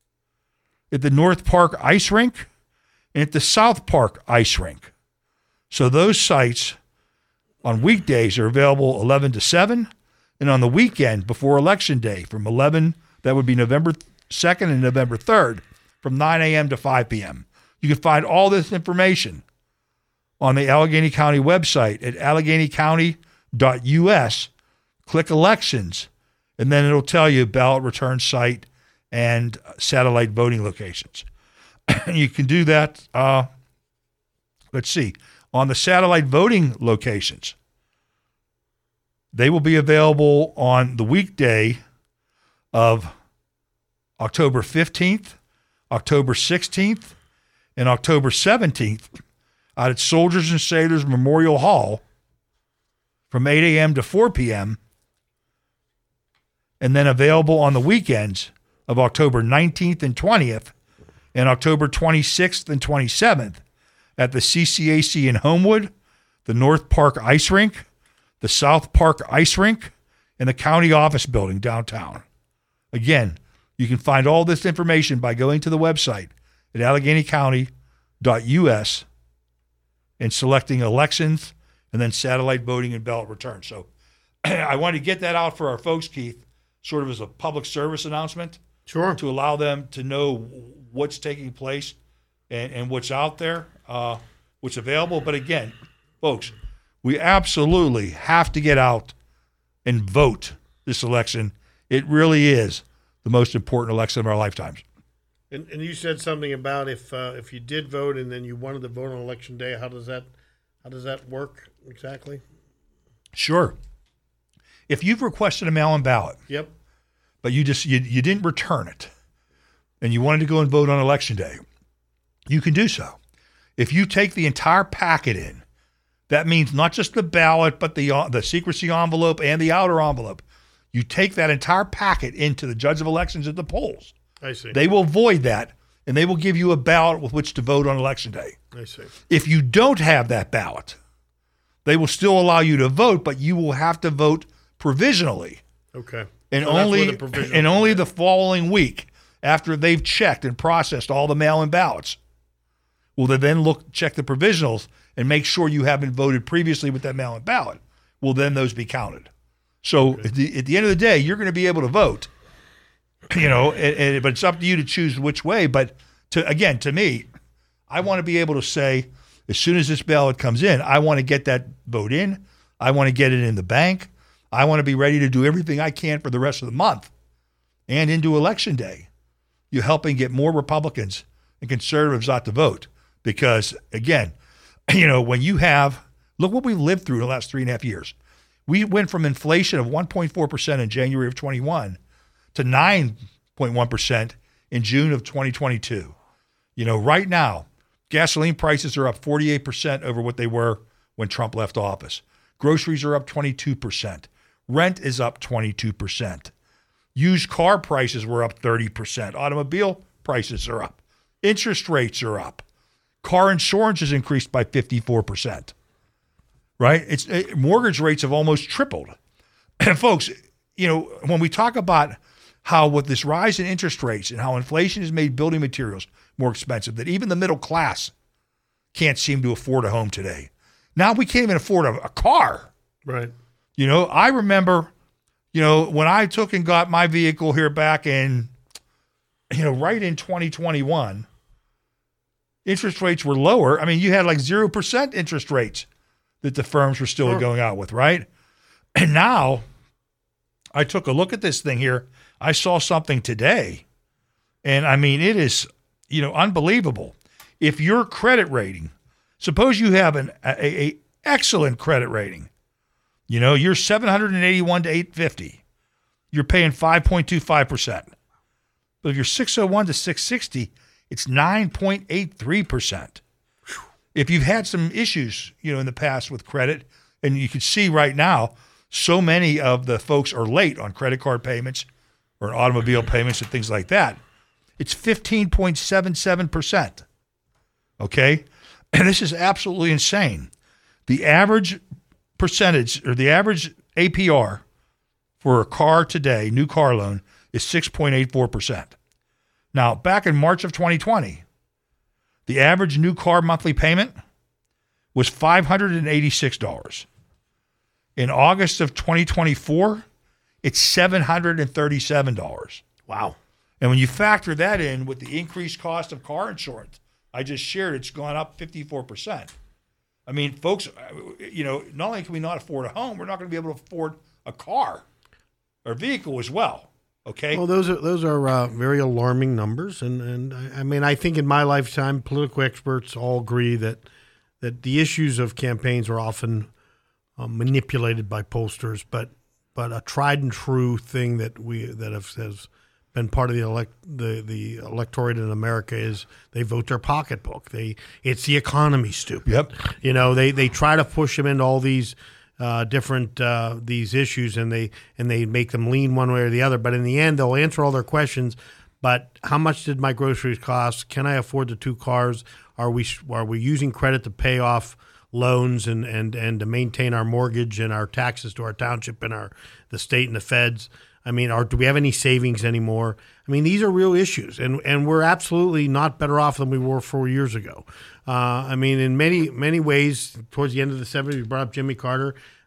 at the North Park Ice Rink, and at the South Park Ice Rink. So those sites on weekdays are available eleven to seven, and on the weekend before Election Day from eleven, that would be November second and November third, from nine a.m. to five p.m. You can find all this information on the Allegheny County website at allegheny county dot u s. Click elections, and then it'll tell you ballot return site and satellite voting locations. You can do that, uh, let's see, on the satellite voting locations. They will be available on the weekday of October fifteenth, October sixteenth, and October seventeenth out at Soldiers and Sailors Memorial Hall from eight a.m. to four p.m., and then available on the weekends of October nineteenth and twentieth and October twenty-sixth and twenty-seventh at the C C A C in Homewood, the North Park Ice Rink, the South Park Ice Rink, and the county office building downtown. Again, you can find all this information by going to the website at allegheny county dot u s and selecting elections and then satellite voting and ballot return. So I wanted to get that out for our folks, Keith, sort of as a public service announcement. Sure. To allow them to know what's taking place and, and what's out there, uh, what's available. But again, folks, we absolutely have to get out and vote this election. It really is the most important election of our lifetimes. And, and you said something about if uh, if you did vote and then you wanted to vote on election day, how does that how does that work exactly? Sure. If you've requested a mail-in ballot, Yep. but you just you, you didn't return it, and you wanted to go and vote on election day, you can do so. If you take the entire packet in, that means not just the ballot, but the uh, the secrecy envelope and the outer envelope. You take that entire packet into the judge of elections at the polls. I see. They will void that, and they will give you a ballot with which to vote on election day. I see. If you don't have that ballot, they will still allow you to vote, but you will have to vote provisionally. Okay. And So that's only where the provisional and only comes in. the following week, after they've checked and processed all the mail-in ballots, will they then look check the provisionals and make sure you haven't voted previously with that mail-in ballot. Will then those be counted? So Okay. at, the, at the end of the day, you're going to be able to vote. You know, and, and, but it's up to you to choose which way. But to again, to me, I want to be able to say, as soon as this ballot comes in, I want to get that vote in. I want to get it in the bank. I want to be ready to do everything I can for the rest of the month and into election day. You're helping get more Republicans and conservatives out to vote because, again, you know, when you have, look what we've lived through in the last three and a half years. We went from inflation of one point four percent in January of twenty-one to nine point one percent in June of twenty twenty-two. You know, right now, gasoline prices are up forty-eight percent over what they were when Trump left office. Groceries are up twenty-two percent. Rent is up twenty-two percent. Used car prices were up thirty percent. Automobile prices are up. Interest rates are up. Car insurance has increased by fifty-four percent. Right? It's it, mortgage rates have almost tripled. And folks, you know, when we talk about how with this rise in interest rates and how inflation has made building materials more expensive, that even the middle class can't seem to afford a home today. Now we can't even afford a, a car. Right. You know, I remember, you know, when I took and got my vehicle here back in, you know, right in twenty twenty-one, interest rates were lower. I mean, you had like zero percent interest rates that the firms were still Sure. going out with, right? And now I took a look at this thing here. I saw something today, and I mean, it is, you know, unbelievable. If your credit rating, suppose you have an a, a excellent credit rating, you know, you're seven eighty-one to eight fifty, you're paying five point two five percent. But if you're six oh one to six sixty, it's nine point eight three percent. If you've had some issues, you know, in the past with credit, and you can see right now, so many of the folks are late on credit card payments or automobile payments and things like that, it's fifteen point seven seven percent. Okay? And this is absolutely insane. The average percentage or the average A P R for a car today, new car loan, is six point eight four percent. Now, back in March of twenty twenty, the average new car monthly payment was five hundred eighty-six dollars. In August of twenty twenty-four, it's seven hundred thirty-seven dollars. Wow. And when you factor that in with the increased cost of car insurance, I just shared it's gone up fifty-four percent. I mean, folks, you know, not only can we not afford a home, we're not going to be able to afford a car or vehicle as well. Okay. Well, those are those are uh, very alarming numbers, and and I, I mean, I think in my lifetime, political experts all agree that that the issues of campaigns are often uh, manipulated by pollsters, but but a tried and true thing that we that have, has been part of the elect the the electorate in America is they vote their pocketbook. They it's the economy, stupid. Yep. You know, they they try to push them into all these uh, different uh, these issues, and they and they make them lean one way or the other. But in the end, they'll answer all their questions. But how much did my groceries cost? Can I afford the two cars? Are we are we using credit to pay off loans and, and, and to maintain our mortgage and our taxes to our township and our the state and the feds? I mean, are, do we have any savings anymore? I mean, these are real issues, and, and we're absolutely not better off than we were four years ago. Uh, I mean, in many many ways, towards the end of the seventies, we brought up Jimmy Carter.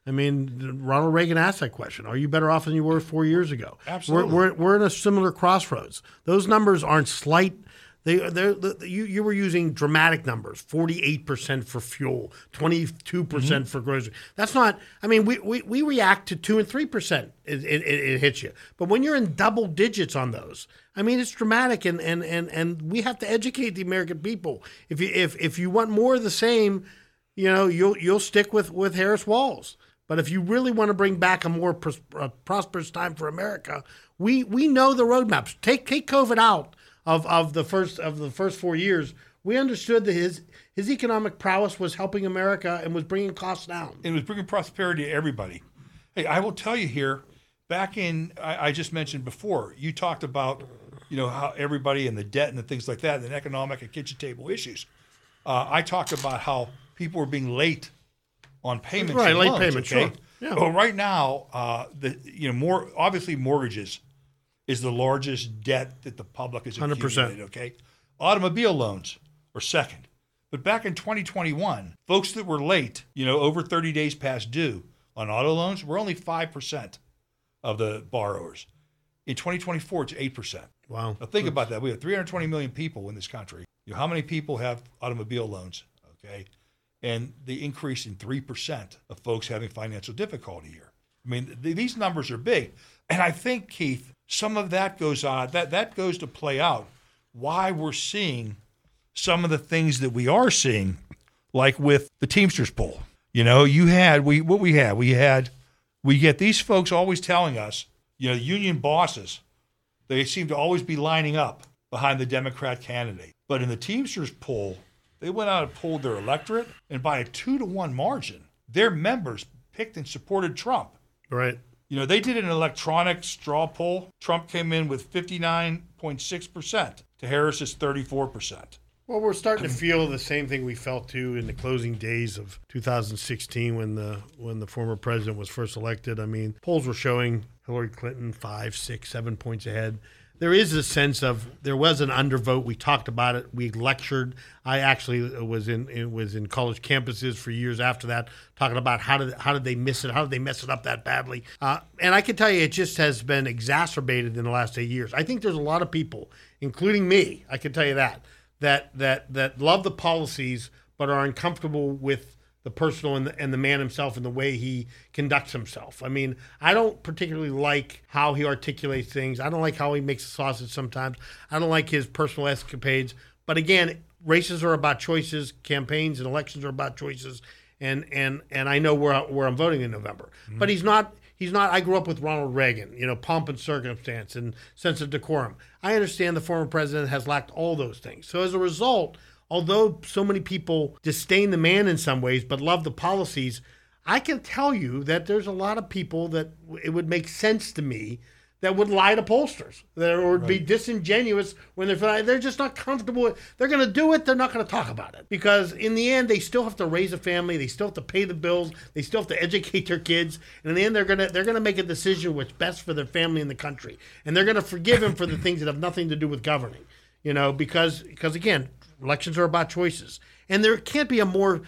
I mean, Ronald Reagan asked that question. Are you better off than you were four years ago? Absolutely. We're, we're, we're in a similar crossroads. Those numbers aren't slight. They, they're, they're, you, you were using dramatic numbers, forty-eight percent for fuel, twenty-two percent mm-hmm. for grocery. That's not, I mean, we, we, we react to two and three percent. It, it, it hits you. But when you're in double digits on those, I mean, it's dramatic, and, and, and, and we have to educate the American people. If you, if, if you want more of the same, you know, you'll, you'll stick with, with Harris Walls. But if you really want to bring back a more pros- uh, prosperous time for America, we, we know the roadmaps. Take, take COVID out. Of, of the first of the first four years, we understood that his his economic prowess was helping America and was bringing costs down. It was bringing prosperity to everybody. Hey, I will tell you here, back in I, I just mentioned before, you talked about you know how everybody and the debt and the things like that, and economic and kitchen table issues. Uh, I talked about how people were being late on payments. Right, and late loans, payments. okay? Sure. Yeah. Well, right now, uh, the you know more obviously mortgages is the largest debt that the public has one hundred percent. accumulated, okay? Automobile loans are second. But back in twenty twenty-one, folks that were late, you know, over thirty days past due on auto loans were only five percent of the borrowers. In twenty twenty-four, it's eight percent. Wow. Now think about that. We have three hundred twenty million people in this country. You know, how many people have automobile loans, okay? And the increase in three percent of folks having financial difficulty here. I mean, th- these numbers are big. And I think, Keith, some of that goes on, that, that goes to play out why we're seeing some of the things that we are seeing, like with the Teamsters poll. You know, you had, we what we had, we had, we get these folks always telling us, you know, union bosses, they seem to always be lining up behind the Democrat candidate. But in the Teamsters poll, they went out and polled their electorate, and by a two to one margin, their members picked and supported Trump. Right. You know, they did an electronic straw poll. Trump came in with fifty-nine point six percent to Harris's thirty-four percent. Well, we're starting to feel the same thing we felt too in the closing days of two thousand sixteen when the when the former president was first elected. I mean, polls were showing Hillary Clinton five, six, seven points ahead. There is a sense of there was an undervote. We talked about it. We lectured. I actually was in it was in college campuses for years after that, talking about how did how did they miss it? How did they mess it up that badly? Uh, and I can tell you, it just has been exacerbated in the last eight years. I think there's a lot of people, including me, I can tell you that that that that love the policies but are uncomfortable with the personal and the, and the man himself and the way he conducts himself. I mean, I don't particularly like how he articulates things. I don't like how he makes the sausage sometimes. I don't like his personal escapades. But again, races are about choices. Campaigns and elections are about choices. And and and I know where I, where I'm voting in November. Mm-hmm. But he's not. He's not. I grew up with Ronald Reagan. You know, pomp and circumstance and sense of decorum. I understand the former president has lacked all those things. So as a result, although so many people disdain the man in some ways but love the policies, I can tell you that there's a lot of people that it would make sense to me that would lie to pollsters, that would right. be disingenuous when they're they're just not comfortable with, they're going to do it, they're not going to talk about it. Because in the end, they still have to raise a family, they still have to pay the bills, they still have to educate their kids, and in the end, they're going to they're going to make a decision what's best for their family and the country. And they're going to forgive him for the things that have nothing to do with governing, you know, because because again, elections are about choices. And there can't be a more,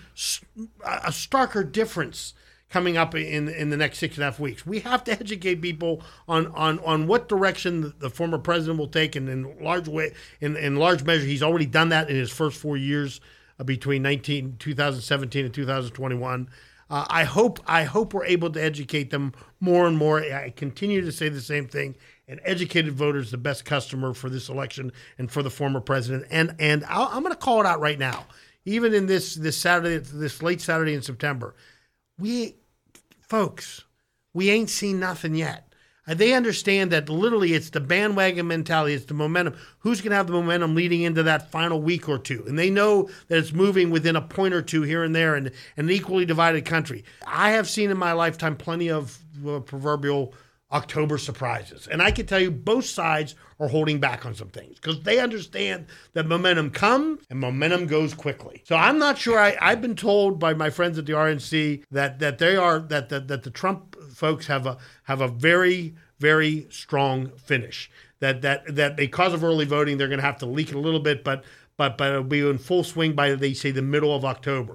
a starker difference coming up in in the next six and a half weeks. We have to educate people on on, on what direction the former president will take, and in large way, in, in large measure, he's already done that in his first four years uh, between nineteen, twenty seventeen and two thousand twenty-one. Uh, I hope I hope we're able to educate them more and more. I continue to say the same thing. An educated voter is the best customer for this election and for the former president. And and I'll, I'm going to call it out right now. Even in this this Saturday, this late Saturday in September, we, folks, we ain't seen nothing yet. Uh, they understand that literally it's the bandwagon mentality, it's the momentum. Who's going to have the momentum leading into that final week or two? And they know that it's moving within a point or two here and there in, in an equally divided country. I have seen in my lifetime plenty of uh, proverbial October surprises. And I can tell you both sides are holding back on some things because they understand that momentum comes and momentum goes quickly. So I'm not sure. I, I've been told by my friends at the R N C that that they are that that, that the Trump folks have a have a very, very strong finish. That that that because of early voting, they're going to have to leak it a little bit, but but but it'll be in full swing by, they say, the middle of October.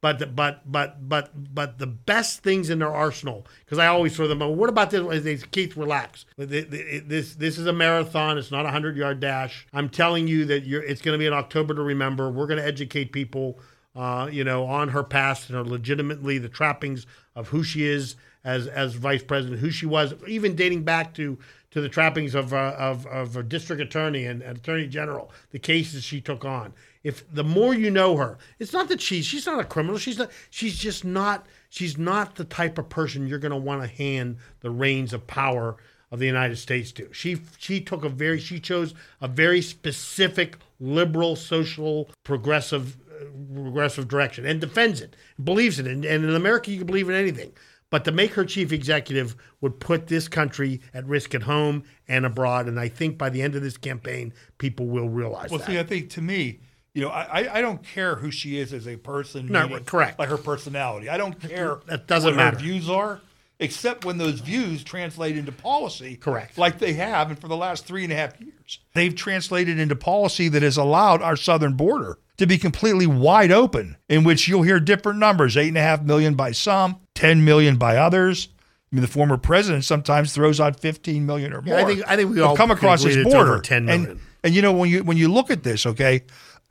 But the, but but but but the best things in their arsenal, because I always throw them. Well, what about this? They, Keith, relax. This this is a marathon. It's not a hundred yard dash. I'm telling you that you're. It's going to be in October to remember. We're going to educate people, uh, you know, on her past and her legitimately the trappings of who she is as as vice president, who she was, even dating back to to the trappings of uh, of of a district attorney and, and attorney general, the cases she took on. If the more you know her, it's not that she's she's not a criminal. She's not. She's just not. She's not the type of person you're going to want to hand the reins of power of the United States to. She she took a very she chose a very specific liberal, social, progressive, uh, progressive direction and defends it, believes it. And, and in America, you can believe in anything. But to make her chief executive would put this country at risk at home and abroad. And I think by the end of this campaign, people will realize well, that. Well, see, I think to me. You know, I, I don't care who she is as a person. No, meaning, correct. Like her personality. I don't care that doesn't what matter. her views are, except when those views translate into policy. Correct. Like they have, and for the last three and a half years. They've translated into policy that has allowed our southern border to be completely wide open, in which you'll hear different numbers, eight and a half million by some, ten million by others. I mean, the former president sometimes throws out fifteen million or more. Yeah, I think I think we all come across this it's border. Over ten million. And, and you know, when you when you look at this, okay,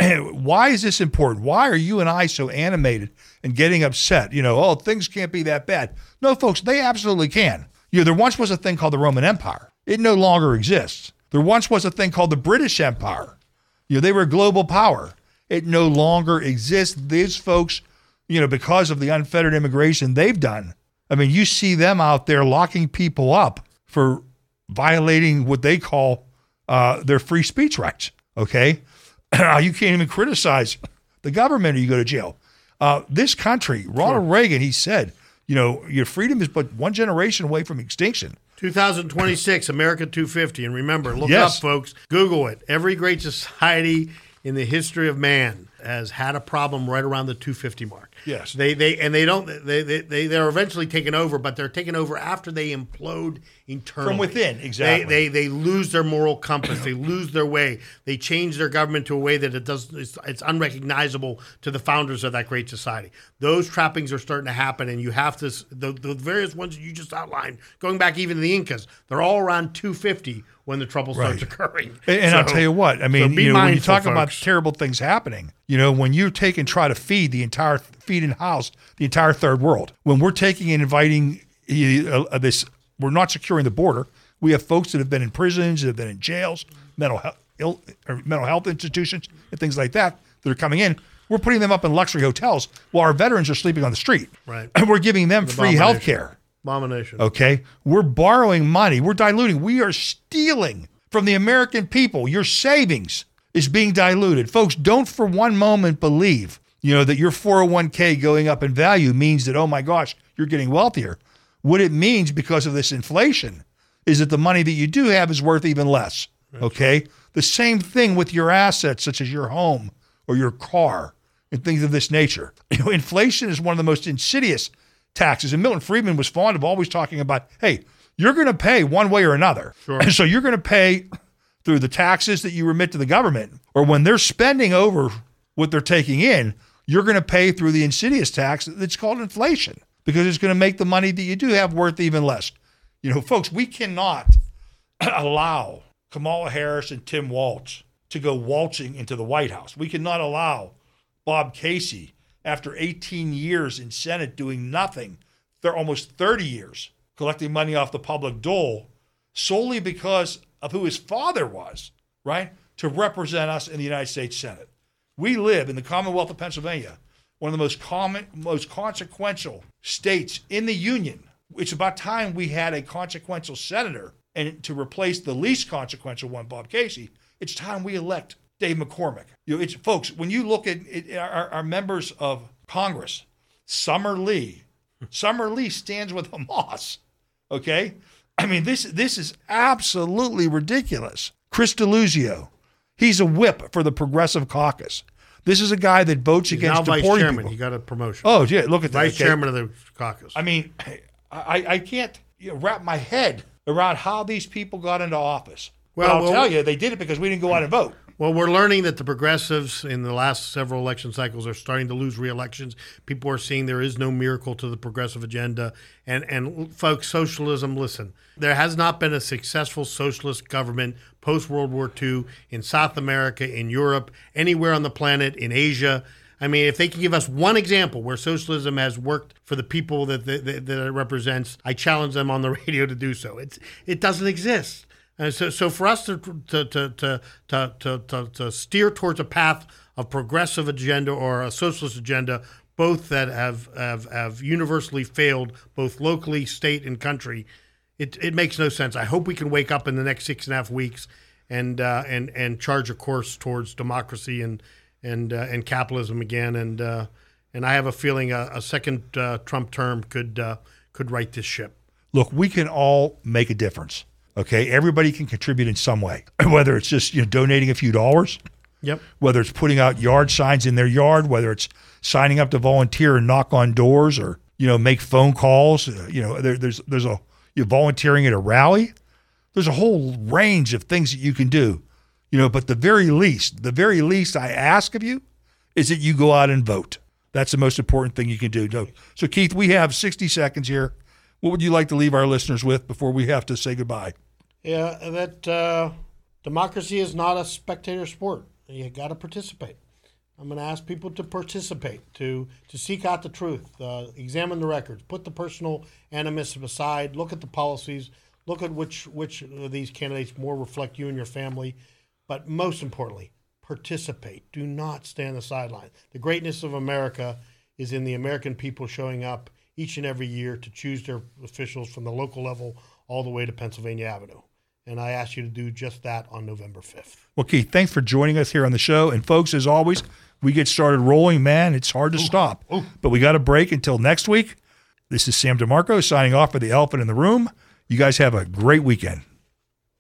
why is this important? Why are you and I so animated and getting upset? You know, oh, things can't be that bad. No, folks, they absolutely can. You know, there once was a thing called the Roman Empire. It no longer exists. There once was a thing called the British Empire. You know, they were a global power. It no longer exists. These folks, you know, because of the unfettered immigration they've done, I mean, you see them out there locking people up for violating what they call uh, their free speech rights, okay? You can't even criticize the government or you go to jail. Uh, this country, Ronald sure. Reagan, he said, you know, your freedom is but one generation away from extinction. two thousand twenty-six, America two fifty. And remember, look yes. up, folks. Google it. Every great society in the history of man has had a problem right around the two fifty mark. Yes. They they and they don't they they they they're eventually taken over, but they're taken over after they implode internally. From within, exactly. They they, they lose their moral compass. They lose their way. They change their government to a way that it does it's, it's unrecognizable to the founders of that great society. Those trappings are starting to happen, and you have to the, the various ones you just outlined, going back even to the Incas, they're all around two fifty when the trouble starts right. occurring. And, and so, I'll tell you what, I mean, so be you know, when you mindful, talk folks. about terrible things happening, you know, when you take and try to feed the entire, feed and house the entire third world, when we're taking and inviting uh, this, we're not securing the border. We have folks that have been in prisons, that have been in jails, mental health, Ill, or mental health institutions, and things like that that are coming in. We're putting them up in luxury hotels while our veterans are sleeping on the street. Right. And we're giving them free health care. Abomination. Okay. We're borrowing money. We're diluting. We are stealing from the American people. Your savings is being diluted. Folks, don't for one moment believe, you know, that your four oh one k going up in value means that, oh my gosh, you're getting wealthier. What it means because of this inflation is that the money that you do have is worth even less. Okay. The same thing with your assets, such as your home or your car and things of this nature. You know, inflation is one of the most insidious taxes. And Milton Friedman was fond of always talking about, hey, you're going to pay one way or another. Sure. And so you're going to pay through the taxes that you remit to the government, or when they're spending over what they're taking in, you're going to pay through the insidious tax that's called inflation, because it's going to make the money that you do have worth even less. You know, folks, we cannot allow Kamala Harris and Tim Walz to go waltzing into the White House. We cannot allow Bob Casey, after eighteen years in Senate doing nothing, they're almost thirty years collecting money off the public dole solely because of who his father was, right, to represent us in the United States Senate. We live in the Commonwealth of Pennsylvania, one of the most common, most consequential states in the Union. It's about time we had a consequential senator, and to replace the least consequential one, Bob Casey, it's time we elect Dave McCormick. You know, it's folks, when you look at it, our, our members of Congress, Summer Lee, Summer Lee stands with Hamas. Okay? I mean, this this is absolutely ridiculous. Chris DeLuzio, he's a whip for the Progressive Caucus. This is a guy that votes He's against now vice deporting chairman. people. He got a promotion. Oh, yeah, look at that. Vice okay? chairman of the caucus. I mean, I, I can't you know, wrap my head around how these people got into office. Well, But I'll well, tell you, they did it because we didn't go out and vote. Well, we're learning that the progressives in the last several election cycles are starting to lose re-elections. People are seeing there is no miracle to the progressive agenda. And, and folks, socialism, listen, there has not been a successful socialist government post-World War Two in South America, in Europe, anywhere on the planet, in Asia. I mean, if they can give us one example where socialism has worked for the people that, that, that it represents, I challenge them on the radio to do so. It's, it doesn't exist. And so, so for us to to, to to to to to steer towards a path of progressive agenda or a socialist agenda, both that have have, have universally failed, both locally, state, and country, it it makes no sense. I hope we can wake up in the next six and a half weeks and uh, and and charge a course towards democracy and and uh, and capitalism again. And uh, and I have a feeling a, a second uh, Trump term could uh, could right this ship. Look, we can all make a difference. Okay, everybody can contribute in some way, whether it's just you know donating a few dollars, yep, whether it's putting out yard signs in their yard, whether it's signing up to volunteer and knock on doors, or you know make phone calls. Uh, you know, there, there's there's a you're volunteering at a rally. There's a whole range of things that you can do. You know, but the very least, the very least I ask of you is that you go out and vote. That's the most important thing you can do. So, Keith, we have sixty seconds here. What would you like to leave our listeners with before we have to say goodbye? Yeah, that uh, democracy is not a spectator sport. You got to participate. I'm going to ask people to participate, to to seek out the truth, uh, examine the records, put the personal animus aside, look at the policies, look at which which of these candidates more reflect you and your family, but most importantly, participate. Do not stay on the sideline. The greatness of America is in the American people showing up each and every year to choose their officials from the local level all the way to Pennsylvania Avenue. And I ask you to do just that on November fifth. Well, Keith, thanks for joining us here on the show. And folks, as always, we get started rolling, man, it's hard to ooh, stop. Ooh. But we got to break until next week. This is Sam DeMarco signing off for the Elephant in the Room. You guys have a great weekend.